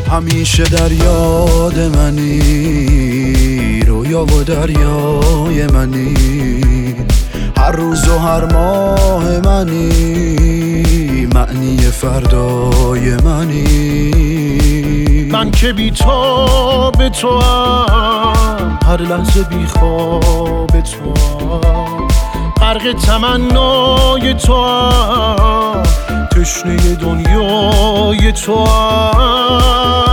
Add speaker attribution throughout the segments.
Speaker 1: همیشه در یاد منی، رویا و دریای منی، هر روز و هر ماه منی، معنی فردای منی.
Speaker 2: من که بی تو به تو هم، هر لحظه بی خواب تو هم، غرق تمنای تو هم، تشنه دنیای تو هم.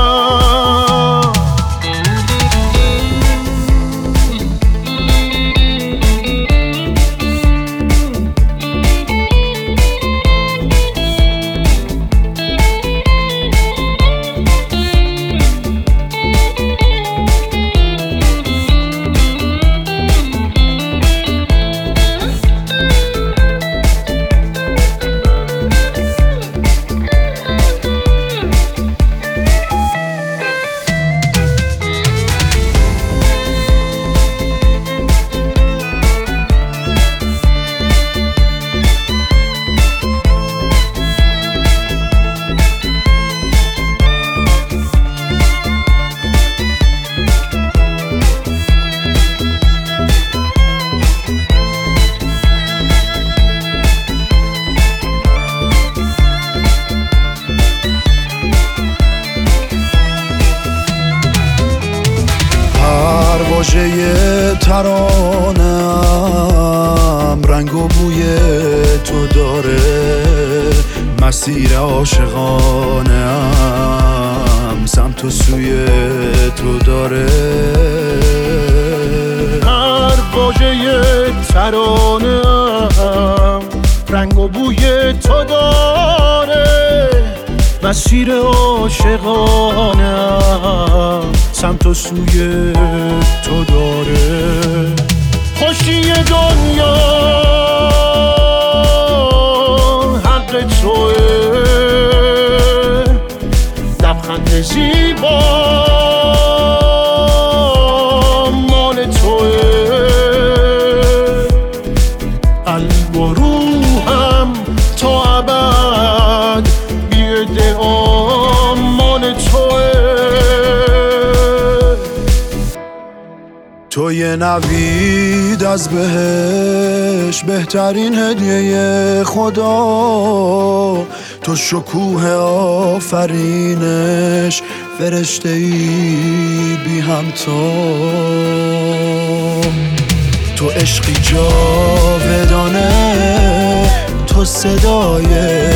Speaker 1: واژه ترانه‌ام رنگ و بوی تو داره، مسیر عاشقانه‌ام سمت و سوی تو داره.
Speaker 2: هر واژه ترانه‌ام رنگ و بوی تو داره، مسیر عاشقانه‌ام سمت و سوی تو داره. خوشی دنیا حق توه، لبخند زیبا مال توه، قلب و روحم تا ابد بی ادعا مال توه.
Speaker 1: تو یه نوید از بهش، بهترین هدیه خدا، تو شکوه آفرینش، فرشته ای بی همتا. تو عشقی جاودانه، تو صدای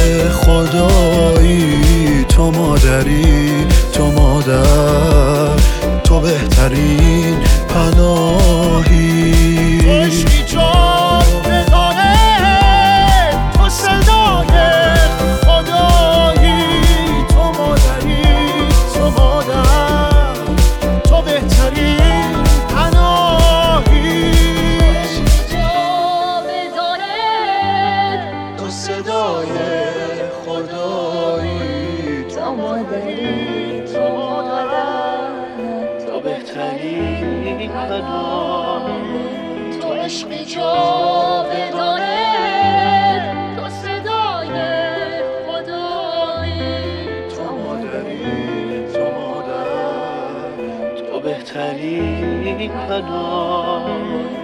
Speaker 1: خدایی، تو مادری، تو مادر، تو بهترین پناهی.
Speaker 2: تو عشقی جاودانه، تو صدای خدایی، تو مادری، تو مادر، تو بهترین پناهی.
Speaker 1: تو صدای خدایی،
Speaker 3: تو مادری، تو مادر، تو بهترین پناهی. تو عشقی جاودانه، تو صدای خدایی،
Speaker 1: تو مادری، تو مادر،
Speaker 3: تو بهترین پناهی.